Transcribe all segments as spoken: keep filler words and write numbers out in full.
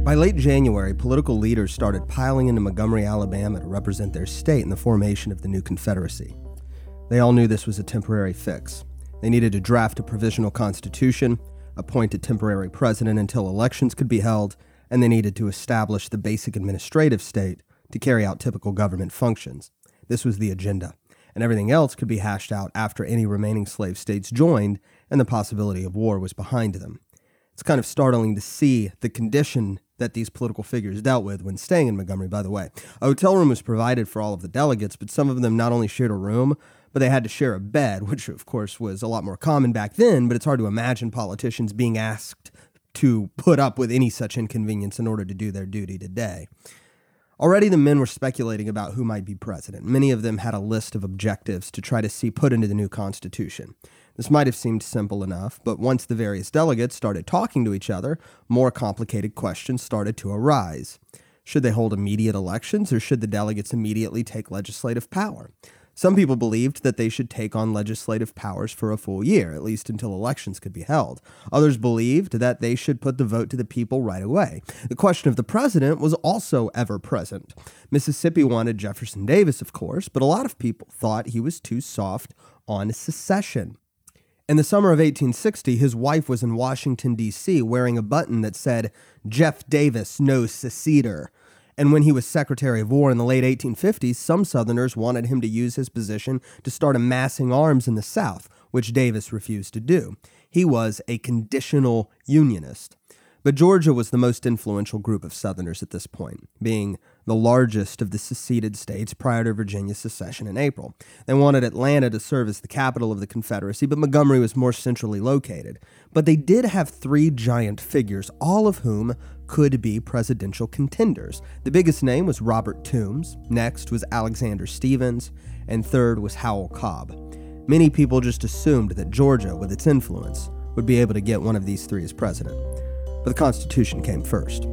By late January, political leaders started piling into Montgomery, Alabama to represent their state in the formation of the new Confederacy. They all knew this was a temporary fix. They needed to draft a provisional constitution, appoint a temporary president until elections could be held, and they needed to establish the basic administrative state to carry out typical government functions. This was the agenda, and everything else could be hashed out after any remaining slave states joined and the possibility of war was behind them. It's kind of startling to see the condition that these political figures dealt with when staying in Montgomery, by the way. A hotel room was provided for all of the delegates, but some of them not only shared a room, but they had to share a bed, which of course was a lot more common back then, but it's hard to imagine politicians being asked to put up with any such inconvenience in order to do their duty today. Already the men were speculating about who might be president. Many of them had a list of objectives to try to see put into the new Constitution. This might have seemed simple enough, but once the various delegates started talking to each other, more complicated questions started to arise. Should they hold immediate elections, or should the delegates immediately take legislative power? Some people believed that they should take on legislative powers for a full year, at least until elections could be held. Others believed that they should put the vote to the people right away. The question of the president was also ever present. Mississippi wanted Jefferson Davis, of course, but a lot of people thought he was too soft on secession. In the summer of eighteen sixty, his wife was in Washington, D C, wearing a button that said, "Jeff Davis, no seceder." And when he was Secretary of War in the late eighteen fifties, some Southerners wanted him to use his position to start amassing arms in the South, which Davis refused to do. He was a conditional Unionist. But Georgia was the most influential group of Southerners at this point, being the largest of the seceded states prior to Virginia's secession in April. They wanted Atlanta to serve as the capital of the Confederacy, but Montgomery was more centrally located. But they did have three giant figures, all of whom could be presidential contenders. The biggest name was Robert Toombs, next was Alexander Stephens, and third was Howell Cobb. Many people just assumed that Georgia, with its influence, would be able to get one of these three as president. But the Constitution came first.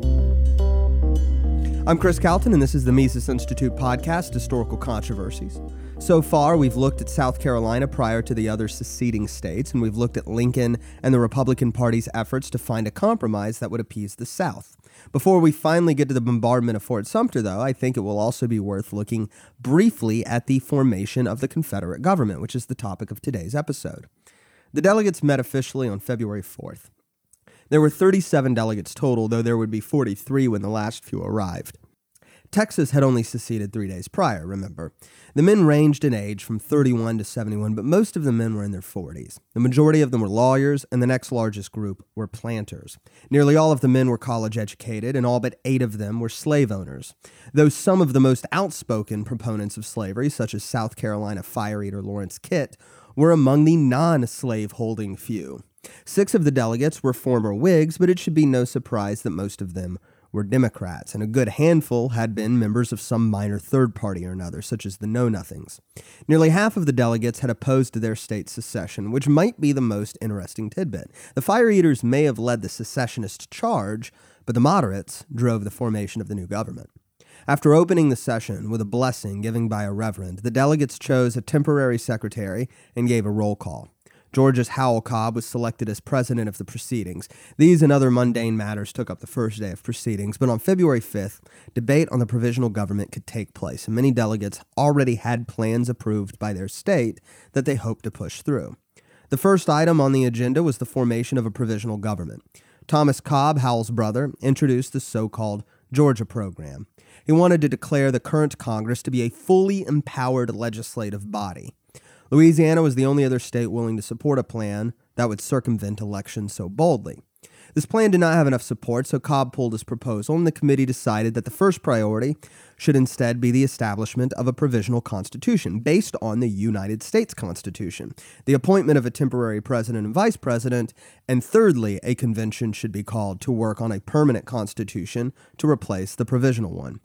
I'm Chris Calton, and this is the Mises Institute podcast, Historical Controversies. So far, we've looked at South Carolina prior to the other seceding states, and we've looked at Lincoln and the Republican Party's efforts to find a compromise that would appease the South. Before we finally get to the bombardment of Fort Sumter, though, I think it will also be worth looking briefly at the formation of the Confederate government, which is the topic of today's episode. The delegates met officially on February fourth. There were thirty-seven delegates total, though there would be forty-three when the last few arrived. Texas had only seceded three days prior, remember. The men ranged in age from thirty-one to seventy-one, but most of the men were in their forties. The majority of them were lawyers, and the next largest group were planters. Nearly all of the men were college educated, and all but eight of them were slave owners. Though some of the most outspoken proponents of slavery, such as South Carolina fire eater Lawrence Kit, were among the non-slave-holding few. Six of the delegates were former Whigs, but it should be no surprise that most of them were Democrats, and a good handful had been members of some minor third party or another, such as the Know-Nothings. Nearly half of the delegates had opposed their state secession, which might be the most interesting tidbit. The fire eaters may have led the secessionist charge, but the moderates drove the formation of the new government. After opening the session with a blessing given by a reverend, the delegates chose a temporary secretary and gave a roll call. Georgia's Howell Cobb was selected as president of the proceedings. These and other mundane matters took up the first day of proceedings, but on February fifth, debate on the provisional government could take place, and many delegates already had plans approved by their state that they hoped to push through. The first item on the agenda was the formation of a provisional government. Thomas Cobb, Howell's brother, introduced the so-called Georgia Program. He wanted to declare the current Congress to be a fully empowered legislative body. Louisiana was the only other state willing to support a plan that would circumvent elections so boldly. This plan did not have enough support, so Cobb pulled his proposal, and the committee decided that the first priority should instead be the establishment of a provisional constitution based on the United States Constitution, the appointment of a temporary president and vice president, and thirdly, a convention should be called to work on a permanent constitution to replace the provisional one.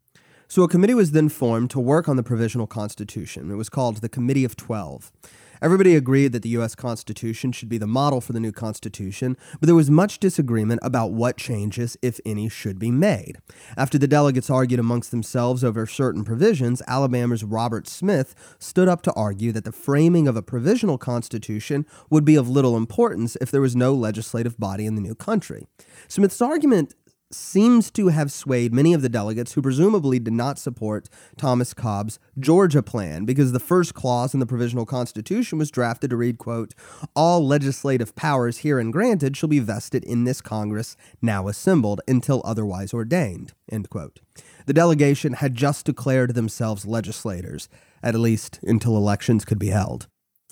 So a committee was then formed to work on the provisional constitution. It was called the Committee of Twelve. Everybody agreed that the U S Constitution should be the model for the new Constitution, but there was much disagreement about what changes, if any, should be made. After the delegates argued amongst themselves over certain provisions, Alabama's Robert Smith stood up to argue that the framing of a provisional Constitution would be of little importance if there was no legislative body in the new country. Smith's argument seems to have swayed many of the delegates who presumably did not support Thomas Cobb's Georgia plan, because the first clause in the Provisional Constitution was drafted to read, quote, "All legislative powers herein granted shall be vested in this Congress now assembled until otherwise ordained," end quote. The delegation had just declared themselves legislators, at least until elections could be held.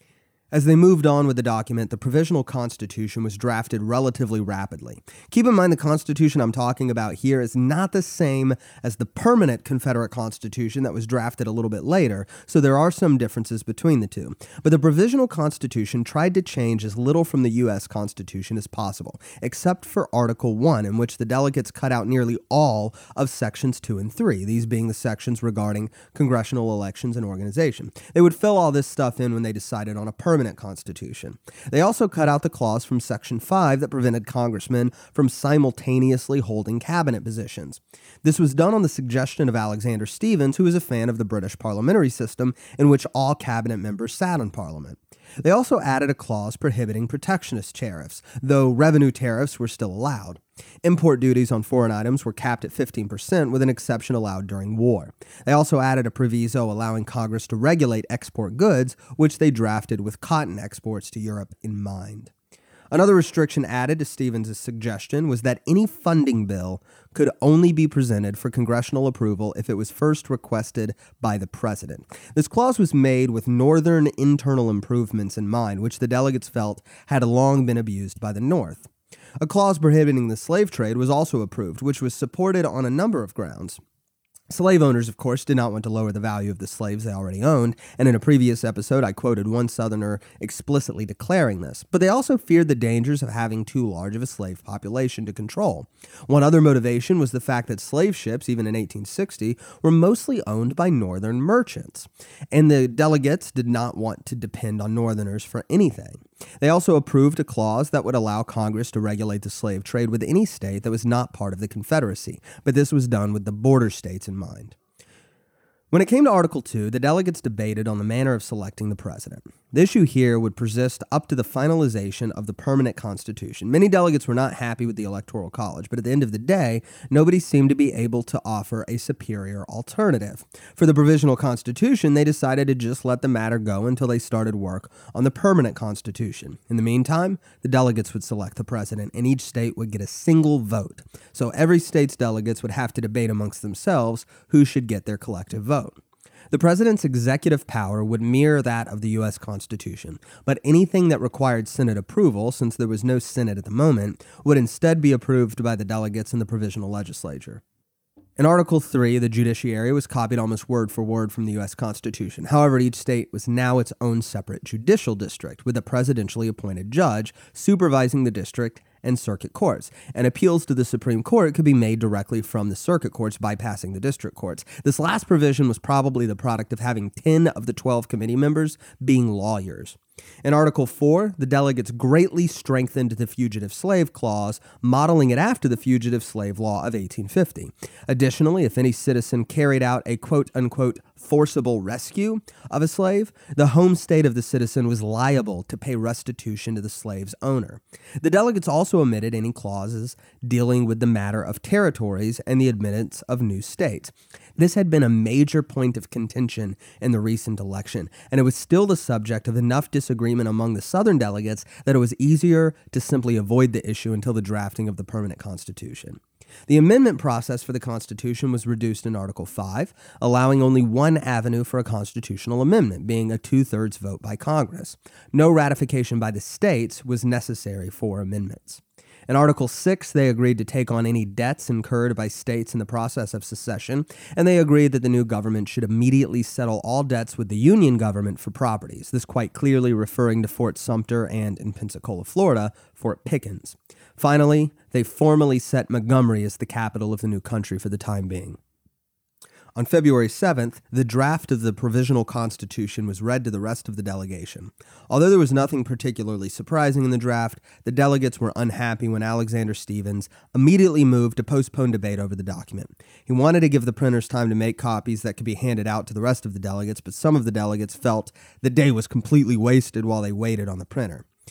As they moved on with the document, the Provisional Constitution was drafted relatively rapidly. Keep in mind the Constitution I'm talking about here is not the same as the permanent Confederate Constitution that was drafted a little bit later, so there are some differences between the two. But the Provisional Constitution tried to change as little from the U S Constitution as possible, except for Article one, in which the delegates cut out nearly all of Sections two and three, these being the sections regarding congressional elections and organization. They would fill all this stuff in when they decided on a permanent permanent constitution. They also cut out the clause from Section five that prevented congressmen from simultaneously holding cabinet positions. This was done on the suggestion of Alexander Stephens, who was a fan of the British parliamentary system in which all cabinet members sat in Parliament. They also added a clause prohibiting protectionist tariffs, though revenue tariffs were still allowed. Import duties on foreign items were capped at fifteen percent, with an exception allowed during war. They also added a proviso allowing Congress to regulate export goods, which they drafted with cotton exports to Europe in mind. Another restriction added to Stephens' suggestion was that any funding bill could only be presented for congressional approval if it was first requested by the president. This clause was made with Northern internal improvements in mind, which the delegates felt had long been abused by the North. A clause prohibiting the slave trade was also approved, which was supported on a number of grounds. Slave owners, of course, did not want to lower the value of the slaves they already owned, and in a previous episode I quoted one Southerner explicitly declaring this, but they also feared the dangers of having too large of a slave population to control. One other motivation was the fact that slave ships, even in eighteen sixty, were mostly owned by Northern merchants, and the delegates did not want to depend on Northerners for anything. They also approved a clause that would allow Congress to regulate the slave trade with any state that was not part of the Confederacy, but this was done with the border states in mind. When it came to Article two, the delegates debated on the manner of selecting the president. The issue here would persist up to the finalization of the permanent constitution. Many delegates were not happy with the Electoral College, but at the end of the day, nobody seemed to be able to offer a superior alternative. For the provisional constitution, they decided to just let the matter go until they started work on the permanent constitution. In the meantime, the delegates would select the president, and each state would get a single vote. So every state's delegates would have to debate amongst themselves who should get their collective vote. The president's executive power would mirror that of the U S Constitution, but anything that required Senate approval, since there was no Senate at the moment, would instead be approved by the delegates in the provisional legislature. In Article three, the judiciary was copied almost word for word from the U S Constitution. However, each state was now its own separate judicial district, with a presidentially appointed judge supervising the district and circuit courts, and appeals to the Supreme Court could be made directly from the circuit courts bypassing the district courts. This last provision was probably the product of having ten of the twelve committee members being lawyers. In Article four, the delegates greatly strengthened the Fugitive Slave Clause, modeling it after the Fugitive Slave Law of eighteen fifty. Additionally, if any citizen carried out a quote-unquote forcible rescue of a slave, the home state of the citizen was liable to pay restitution to the slave's owner. The delegates also omitted any clauses dealing with the matter of territories and the admittance of new states. This had been a major point of contention in the recent election, and it was still the subject of enough disagreement among the Southern delegates that it was easier to simply avoid the issue until the drafting of the permanent Constitution. The amendment process for the Constitution was reduced in Article five, allowing only one avenue for a constitutional amendment, being a two-thirds vote by Congress. No ratification by the states was necessary for amendments. In Article six, they agreed to take on any debts incurred by states in the process of secession, and they agreed that the new government should immediately settle all debts with the Union government for properties, this quite clearly referring to Fort Sumter and, in Pensacola, Florida, Fort Pickens. Finally, they formally set Montgomery as the capital of the new country for the time being. On February seventh, the draft of the Provisional Constitution was read to the rest of the delegation. Although there was nothing particularly surprising in the draft, the delegates were unhappy when Alexander Stephens immediately moved to postpone debate over the document. He wanted to give the printers time to make copies that could be handed out to the rest of the delegates, but some of the delegates felt the day was completely wasted while they waited on the printer.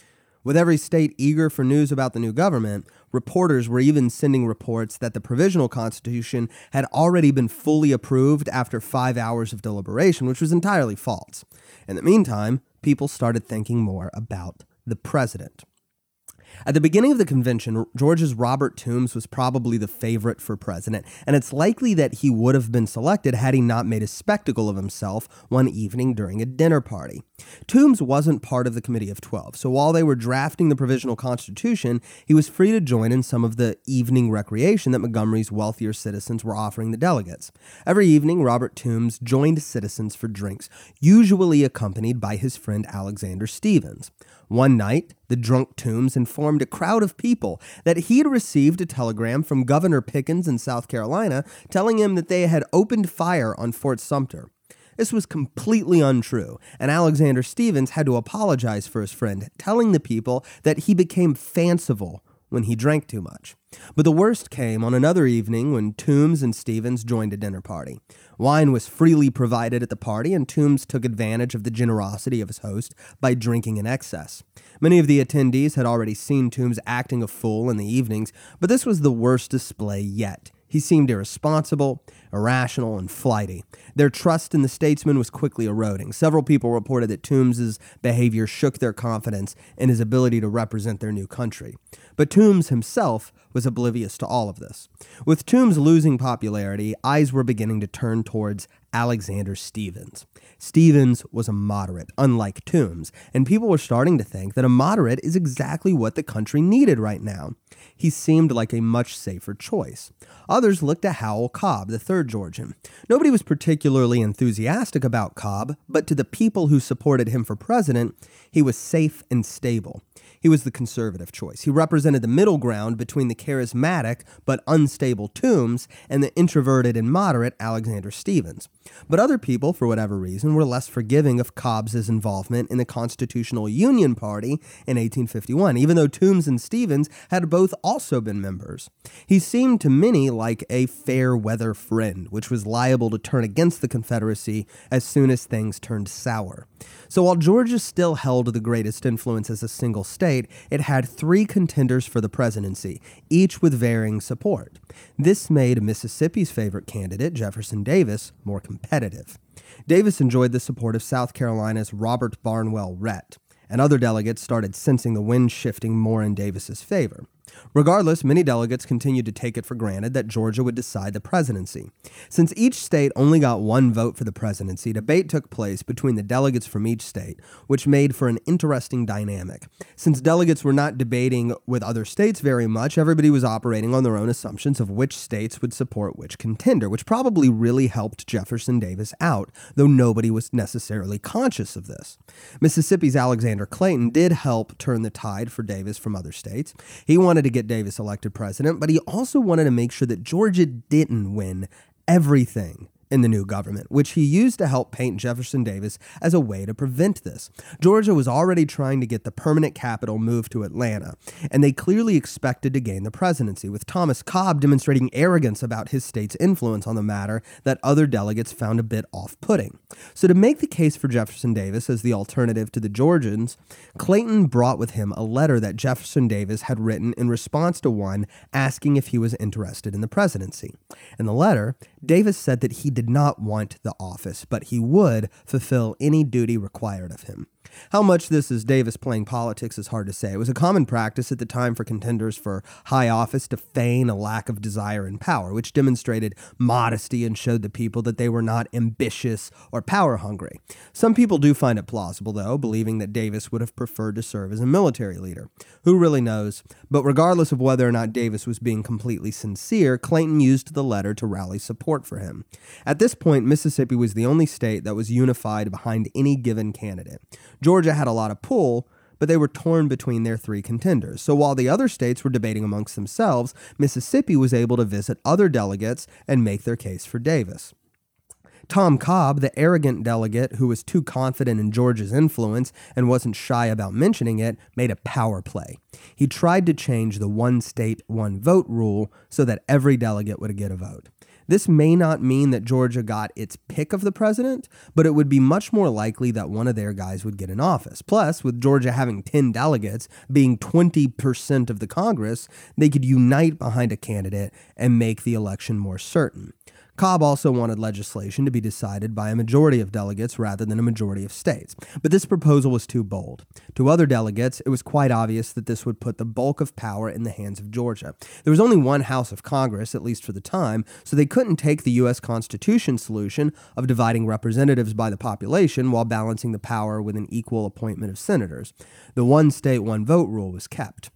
With every state eager for news about the new government, reporters were even sending reports that the provisional constitution had already been fully approved after five hours of deliberation, which was entirely false. In the meantime, people started thinking more about the president. At the beginning of the convention, Georgia's Robert Toombs was probably the favorite for president, and it's likely that he would have been selected had he not made a spectacle of himself one evening during a dinner party. Toombs wasn't part of the Committee of Twelve, so while they were drafting the provisional constitution, he was free to join in some of the evening recreation that Montgomery's wealthier citizens were offering the delegates. Every evening, Robert Toombs joined citizens for drinks, usually accompanied by his friend Alexander Stephens. One night, the drunk Toombs informed a crowd of people that he had received a telegram from Governor Pickens in South Carolina telling him that they had opened fire on Fort Sumter. This was completely untrue, and Alexander Stephens had to apologize for his friend, telling the people that he became fanciful when he drank too much. But the worst came on another evening when Toombs and Stephens joined a dinner party. Wine was freely provided at the party, and Toombs took advantage of the generosity of his host by drinking in excess. Many of the attendees had already seen Toombs acting a fool in the evenings, but this was the worst display yet. He seemed irresponsible, irrational, and flighty. Their trust in the statesman was quickly eroding. Several people reported that Toombs's behavior shook their confidence in his ability to represent their new country. But Toombs himself was oblivious to all of this. With Toombs losing popularity, eyes were beginning to turn towards Alexander Stephens. Stephens was a moderate, unlike Toombs, and people were starting to think that a moderate is exactly what the country needed right now. He seemed like a much safer choice. Others looked at Howell Cobb, the third Georgian. Nobody was particularly enthusiastic about Cobb, but to the people who supported him for president, he was safe and stable. He was the conservative choice. He represented the middle ground between the charismatic but unstable Toombs and the introverted and moderate Alexander Stephens. But other people, for whatever reason, were less forgiving of Cobb's involvement in the Constitutional Union Party in eighteen fifty-one, even though Toombs and Stephens had both also been members. He seemed to many like a fair-weather friend, which was liable to turn against the Confederacy as soon as things turned sour. So while Georgia still held the greatest influence as a single state, it had three contenders for the presidency, each with varying support. This made Mississippi's favorite candidate, Jefferson Davis, more competitive. Davis enjoyed the support of South Carolina's Robert Barnwell Rhett, and other delegates started sensing the wind shifting more in Davis's favor. Regardless, many delegates continued to take it for granted that Georgia would decide the presidency. Since each state only got one vote for the presidency, debate took place between the delegates from each state, which made for an interesting dynamic. Since delegates were not debating with other states very much, everybody was operating on their own assumptions of which states would support which contender, which probably really helped Jefferson Davis out, though nobody was necessarily conscious of this. Mississippi's Alexander Clayton did help turn the tide for Davis from other states. He wanted to get Davis elected president, but he also wanted to make sure that Georgia didn't win everything in the new government, which he used to help paint Jefferson Davis as a way to prevent this. Georgia was already trying to get the permanent capital moved to Atlanta, and they clearly expected to gain the presidency, with Thomas Cobb demonstrating arrogance about his state's influence on the matter that other delegates found a bit off-putting. So to make the case for Jefferson Davis as the alternative to the Georgians, Clayton brought with him a letter that Jefferson Davis had written in response to one asking if he was interested in the presidency. In the letter, Davis said that he did not want the office, but he would fulfill any duty required of him. How much this is Davis playing politics is hard to say. It was a common practice at the time for contenders for high office to feign a lack of desire and power, which demonstrated modesty and showed the people that they were not ambitious or power hungry. Some people do find it plausible, though, believing that Davis would have preferred to serve as a military leader. Who really knows? But regardless of whether or not Davis was being completely sincere, Clayton used the letter to rally support for him. At this point, Mississippi was the only state that was unified behind any given candidate. Georgia had a lot of pull, but they were torn between their three contenders. So while the other states were debating amongst themselves, Mississippi was able to visit other delegates and make their case for Davis. Tom Cobb, the arrogant delegate who was too confident in Georgia's influence and wasn't shy about mentioning it, made a power play. He tried to change the one state, one vote rule so that every delegate would get a vote. This may not mean that Georgia got its pick of the president, but it would be much more likely that one of their guys would get in office. Plus, with Georgia having ten delegates, being twenty percent of the Congress, they could unite behind a candidate and make the election more certain. Cobb also wanted legislation to be decided by a majority of delegates rather than a majority of states, but this proposal was too bold. To other delegates, it was quite obvious that this would put the bulk of power in the hands of Georgia. There was only one House of Congress, at least for the time, so they couldn't take the U S Constitution solution of dividing representatives by the population while balancing the power with an equal appointment of senators. The one state, one vote rule was kept.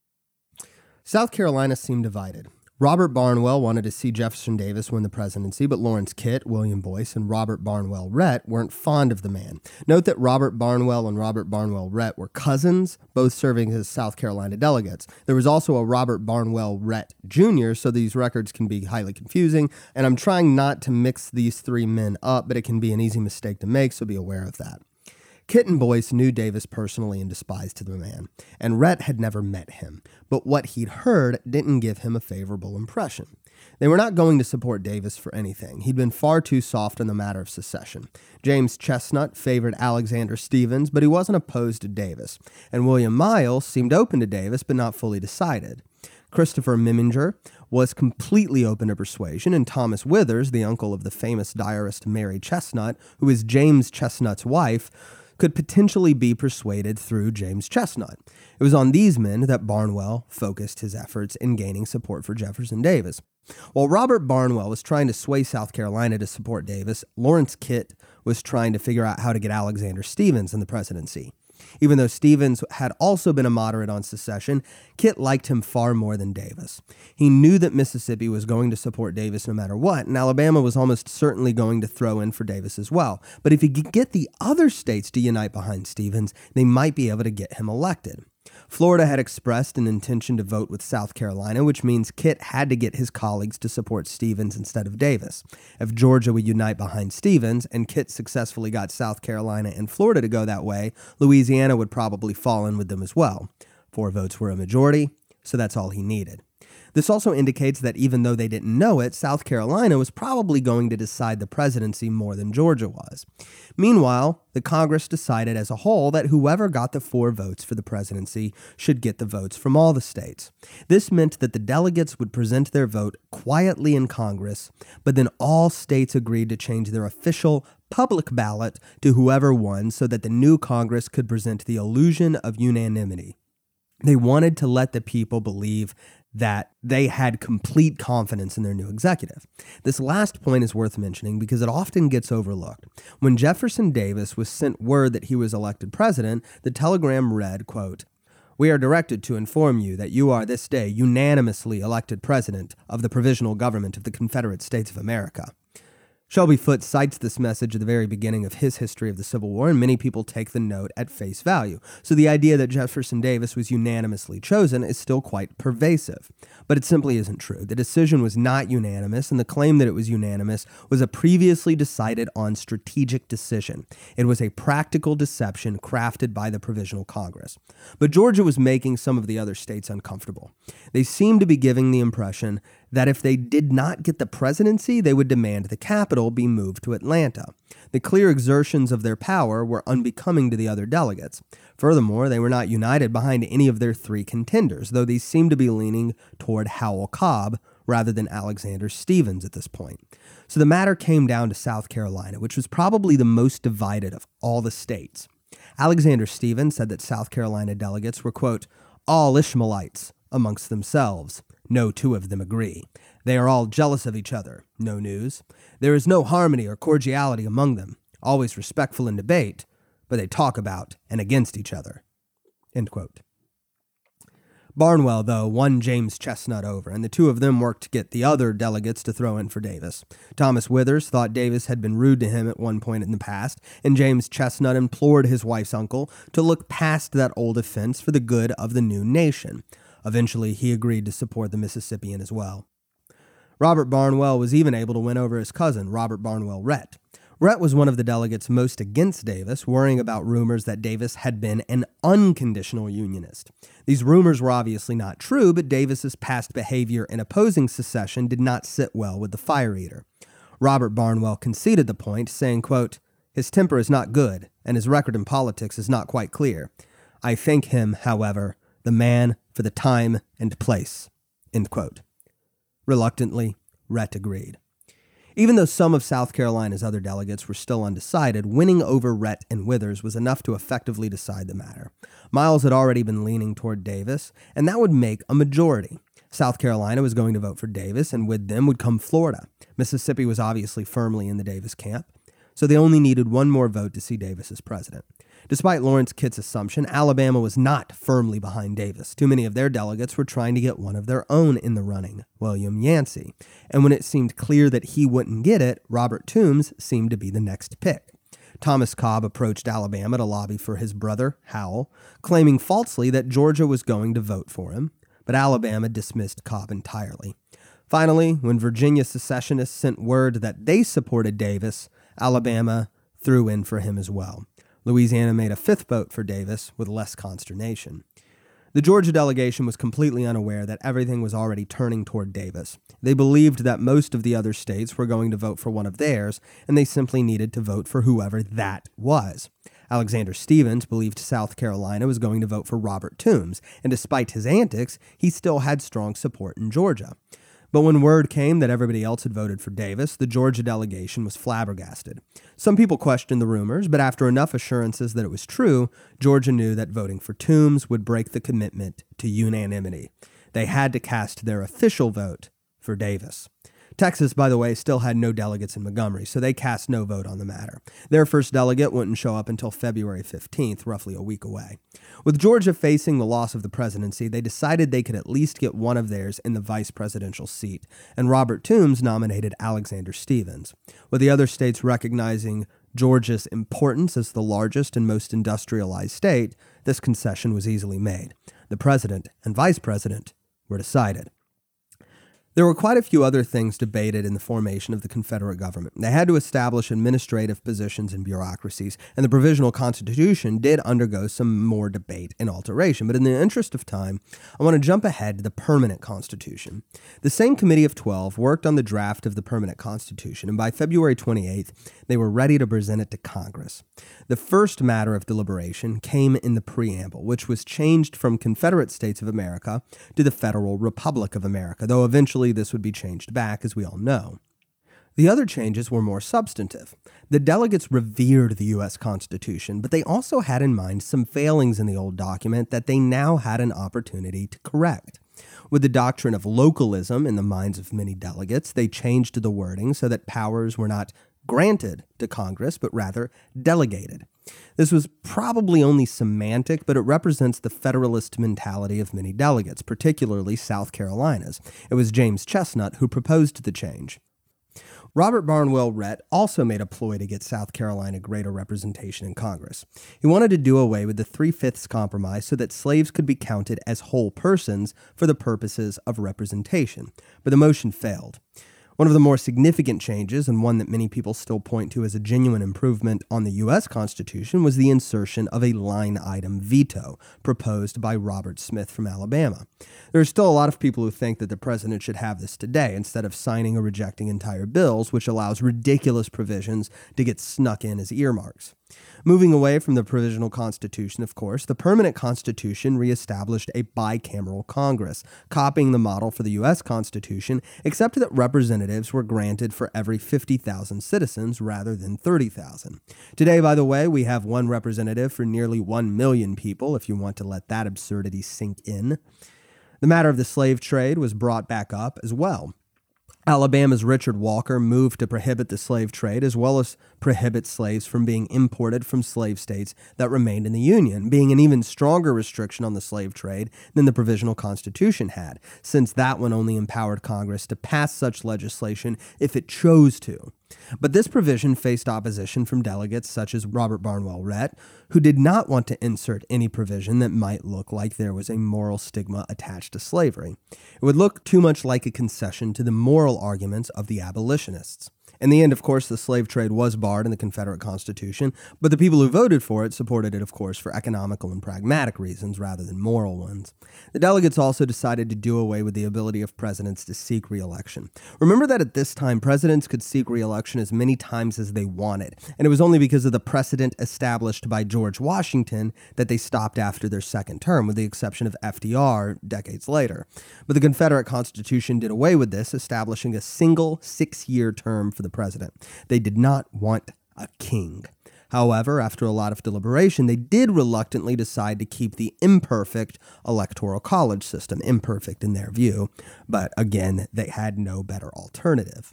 South Carolina seemed divided. Robert Barnwell wanted to see Jefferson Davis win the presidency, but Lawrence Kit, William Boyce, and Robert Barnwell Rhett weren't fond of the man. Note that Robert Barnwell and Robert Barnwell Rhett were cousins, both serving as South Carolina delegates. There was also a Robert Barnwell Rhett Junior, so these records can be highly confusing, and I'm trying not to mix these three men up, but it can be an easy mistake to make, so be aware of that. Kit and Boyce knew Davis personally and despised the man, and Rhett had never met him, but what he'd heard didn't give him a favorable impression. They were not going to support Davis for anything. He'd been far too soft on the matter of secession. James Chestnut favored Alexander Stephens, but he wasn't opposed to Davis, and William Miles seemed open to Davis, but not fully decided. Christopher Miminger was completely open to persuasion, and Thomas Withers, the uncle of the famous diarist Mary Chestnut, who is James Chestnut's wife, could potentially be persuaded through James Chestnut. It was on these men that Barnwell focused his efforts in gaining support for Jefferson Davis. While Robert Barnwell was trying to sway South Carolina to support Davis, Lawrence Kit was trying to figure out how to get Alexander Stephens in the presidency. Even though Stephens had also been a moderate on secession, Kit liked him far more than Davis. He knew that Mississippi was going to support Davis no matter what, and Alabama was almost certainly going to throw in for Davis as well. But if he could get the other states to unite behind Stephens, they might be able to get him elected. Florida had expressed an intention to vote with South Carolina, which means Kit had to get his colleagues to support Stephens instead of Davis. If Georgia would unite behind Stephens, and Kit successfully got South Carolina and Florida to go that way, Louisiana would probably fall in with them as well. Four votes were a majority, so that's all he needed. This also indicates that even though they didn't know it, South Carolina was probably going to decide the presidency more than Georgia was. Meanwhile, the Congress decided as a whole that whoever got the four votes for the presidency should get the votes from all the states. This meant that the delegates would present their vote quietly in Congress, but then all states agreed to change their official public ballot to whoever won so that the new Congress could present the illusion of unanimity. They wanted to let the people believe that they had complete confidence in their new executive. This last point is worth mentioning because it often gets overlooked. When Jefferson Davis was sent word that he was elected president, the telegram read, quote, "We are directed to inform you that you are this day unanimously elected president of the Provisional Government of the Confederate States of America." Shelby Foote cites this message at the very beginning of his history of the Civil War, and many people take the note at face value. So the idea that Jefferson Davis was unanimously chosen is still quite pervasive. But it simply isn't true. The decision was not unanimous, and the claim that it was unanimous was a previously decided on strategic decision. It was a practical deception crafted by the Provisional Congress. But Georgia was making some of the other states uncomfortable. They seemed to be giving the impression that if they did not get the presidency, they would demand the capital be moved to Atlanta. The clear exertions of their power were unbecoming to the other delegates. Furthermore, they were not united behind any of their three contenders, though these seemed to be leaning toward Howell Cobb rather than Alexander Stephens at this point. So the matter came down to South Carolina, which was probably the most divided of all the states. Alexander Stephens said that South Carolina delegates were, quote, "all Ishmaelites amongst themselves. No two of them agree. They are all jealous of each other. No news. There is no harmony or cordiality among them. Always respectful in debate, but they talk about and against each other." End quote. Barnwell, though, won James Chestnut over, and the two of them worked to get the other delegates to throw in for Davis. Thomas Withers thought Davis had been rude to him at one point in the past, and James Chestnut implored his wife's uncle to look past that old offense for the good of the new nation. Eventually, he agreed to support the Mississippian as well. Robert Barnwell was even able to win over his cousin, Robert Barnwell Rhett. Rhett was one of the delegates most against Davis, worrying about rumors that Davis had been an unconditional Unionist. These rumors were obviously not true, but Davis's past behavior in opposing secession did not sit well with the fire eater. Robert Barnwell conceded the point, saying, quote, "His temper is not good, and his record in politics is not quite clear. I think him, however, the man for the time and place," end quote. Reluctantly, Rhett agreed. Even though some of South Carolina's other delegates were still undecided, winning over Rhett and Withers was enough to effectively decide the matter. Miles had already been leaning toward Davis, and that would make a majority. South Carolina was going to vote for Davis, and with them would come Florida. Mississippi was obviously firmly in the Davis camp, so they only needed one more vote to see Davis as president. Despite Lawrence Kitt's assumption, Alabama was not firmly behind Davis. Too many of their delegates were trying to get one of their own in the running, William Yancey. And when it seemed clear that he wouldn't get it, Robert Toombs seemed to be the next pick. Thomas Cobb approached Alabama to lobby for his brother, Howell, claiming falsely that Georgia was going to vote for him, but Alabama dismissed Cobb entirely. Finally, when Virginia secessionists sent word that they supported Davis, Alabama threw in for him as well. Louisiana made a fifth vote for Davis with less consternation. The Georgia delegation was completely unaware that everything was already turning toward Davis. They believed that most of the other states were going to vote for one of theirs, and they simply needed to vote for whoever that was. Alexander Stephens believed South Carolina was going to vote for Robert Toombs, and despite his antics, he still had strong support in Georgia. But when word came that everybody else had voted for Davis, the Georgia delegation was flabbergasted. Some people questioned the rumors, but after enough assurances that it was true, Georgia knew that voting for Toombs would break the commitment to unanimity. They had to cast their official vote for Davis. Texas, by the way, still had no delegates in Montgomery, so they cast no vote on the matter. Their first delegate wouldn't show up until February fifteenth, roughly a week away. With Georgia facing the loss of the presidency, they decided they could at least get one of theirs in the vice presidential seat, and Robert Toombs nominated Alexander Stephens. With the other states recognizing Georgia's importance as the largest and most industrialized state, this concession was easily made. The president and vice president were decided. There were quite a few other things debated in the formation of the Confederate government. They had to establish administrative positions and bureaucracies, and the Provisional Constitution did undergo some more debate and alteration. But in the interest of time, I want to jump ahead to the Permanent Constitution. The same Committee of Twelve worked on the draft of the Permanent Constitution, and by February twenty-eighth, they were ready to present it to Congress. The first matter of deliberation came in the preamble, which was changed from Confederate States of America to the Federal Republic of America, though eventually this would be changed back, as we all know. The other changes were more substantive. The delegates revered the U S Constitution, but they also had in mind some failings in the old document that they now had an opportunity to correct. With the doctrine of localism in the minds of many delegates, they changed the wording so that powers were not granted to Congress, but rather delegated. This was probably only semantic, but it represents the Federalist mentality of many delegates, particularly South Carolina's. It was James Chestnut who proposed the change. Robert Barnwell Rhett also made a ploy to get South Carolina greater representation in Congress. He wanted to do away with the Three-Fifths Compromise so that slaves could be counted as whole persons for the purposes of representation, but the motion failed. One of the more significant changes, and one that many people still point to as a genuine improvement on the U S Constitution, was the insertion of a line-item veto proposed by Robert Smith from Alabama. There are still a lot of people who think that the president should have this today instead of signing or rejecting entire bills, which allows ridiculous provisions to get snuck in as earmarks. Moving away from the Provisional Constitution, of course, the Permanent Constitution reestablished a bicameral Congress, copying the model for the U S Constitution, except that representatives were granted for every fifty thousand citizens rather than thirty thousand. Today, by the way, we have one representative for nearly one million people, if you want to let that absurdity sink in. The matter of the slave trade was brought back up as well. Alabama's Richard Walker moved to prohibit the slave trade as well as prohibit slaves from being imported from slave states that remained in the Union, being an even stronger restriction on the slave trade than the Provisional Constitution had, since that one only empowered Congress to pass such legislation if it chose to. But this provision faced opposition from delegates such as Robert Barnwell Rhett, who did not want to insert any provision that might look like there was a moral stigma attached to slavery. It would look too much like a concession to the moral arguments of the abolitionists. In the end, of course, the slave trade was barred in the Confederate Constitution, but the people who voted for it supported it, of course, for economical and pragmatic reasons rather than moral ones. The delegates also decided to do away with the ability of presidents to seek re-election. Remember that at this time, presidents could seek re-election as many times as they wanted, and it was only because of the precedent established by George Washington that they stopped after their second term, with the exception of F D R decades later. But the Confederate Constitution did away with this, establishing a single six-year term for the president. They did not want a king. However, after a lot of deliberation, they did reluctantly decide to keep the imperfect electoral college system, imperfect in their view, but again, they had no better alternative.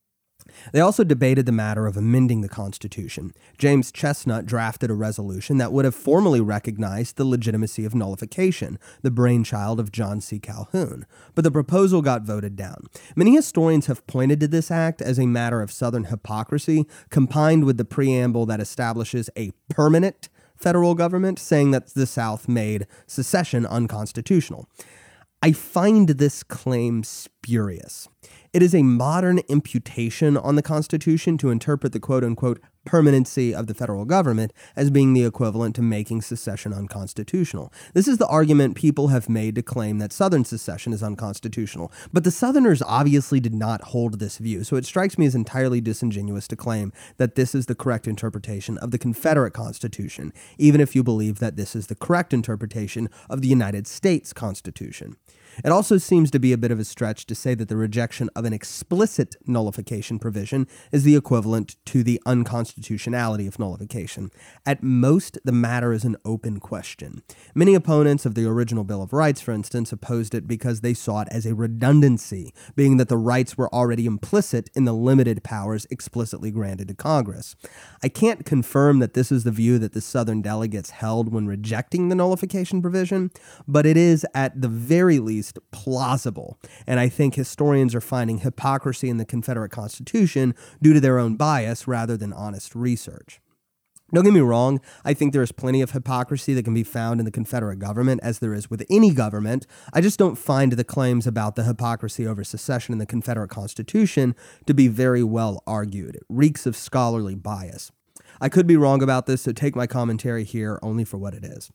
They also debated the matter of amending the Constitution. James Chestnut drafted a resolution that would have formally recognized the legitimacy of nullification, the brainchild of John C. Calhoun, but the proposal got voted down. Many historians have pointed to this act as a matter of Southern hypocrisy, combined with the preamble that establishes a permanent federal government, saying that the South made secession unconstitutional. I find this claim spurious. It is a modern imputation on the Constitution to interpret the quote-unquote permanency of the federal government as being the equivalent to making secession unconstitutional. This is the argument people have made to claim that Southern secession is unconstitutional, but the Southerners obviously did not hold this view, so it strikes me as entirely disingenuous to claim that this is the correct interpretation of the Confederate Constitution, even if you believe that this is the correct interpretation of the United States Constitution. It also seems to be a bit of a stretch to say that the rejection of an explicit nullification provision is the equivalent to the unconstitutionality of nullification. At most, the matter is an open question. Many opponents of the original Bill of Rights, for instance, opposed it because they saw it as a redundancy, being that the rights were already implicit in the limited powers explicitly granted to Congress. I can't confirm that this is the view that the Southern delegates held when rejecting the nullification provision, but it is at the very least plausible, and I think historians are finding hypocrisy in the Confederate Constitution due to their own bias rather than honest research. Don't get me wrong, I think there is plenty of hypocrisy that can be found in the Confederate government, as there is with any government. I just don't find the claims about the hypocrisy over secession in the Confederate Constitution to be very well argued. It reeks of scholarly bias. I could be wrong about this, so take my commentary here only for what it is.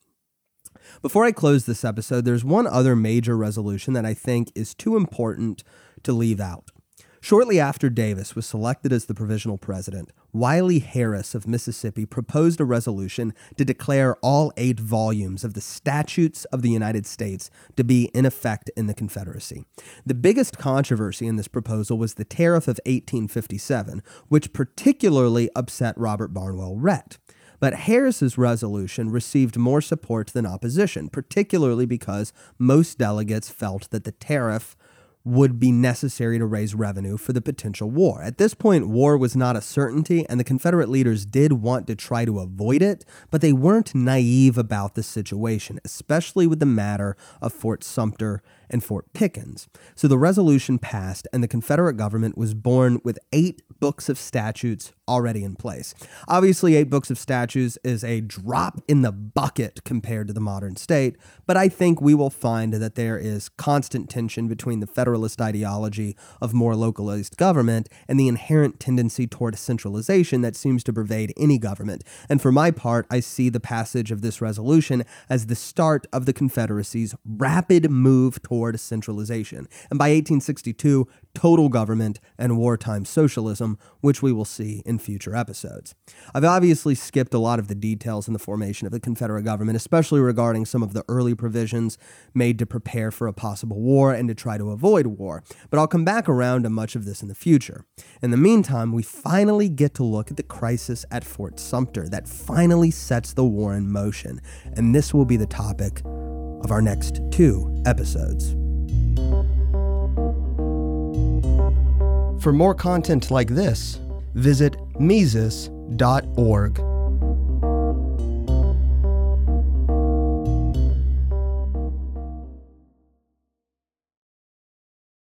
Before I close this episode, there's one other major resolution that I think is too important to leave out. Shortly after Davis was selected as the provisional president, Wiley Harris of Mississippi proposed a resolution to declare all eight volumes of the Statutes of the United States to be in effect in the Confederacy. The biggest controversy in this proposal was the Tariff of eighteen fifty-seven, which particularly upset Robert Barnwell Rhett. But Harris's resolution received more support than opposition, particularly because most delegates felt that the tariff would be necessary to raise revenue for the potential war. At this point, war was not a certainty, and the Confederate leaders did want to try to avoid it, but they weren't naive about the situation, especially with the matter of Fort Sumter and Fort Pickens. So the resolution passed, and the Confederate government was born with eight books of statutes already in place. Obviously, eight books of statutes is a drop in the bucket compared to the modern state, but I think we will find that there is constant tension between the Federalist ideology of more localized government and the inherent tendency toward centralization that seems to pervade any government. And for my part, I see the passage of this resolution as the start of the Confederacy's rapid move toward centralization, and by eighteen sixty-two, total government and wartime socialism, which we will see in future episodes. I've obviously skipped a lot of the details in the formation of the Confederate government, especially regarding some of the early provisions made to prepare for a possible war and to try to avoid war, but I'll come back around to much of this in the future. In the meantime, we finally get to look at the crisis at Fort Sumter that finally sets the war in motion, and this will be the topic of our next two episodes. For more content like this, visit Mises dot org.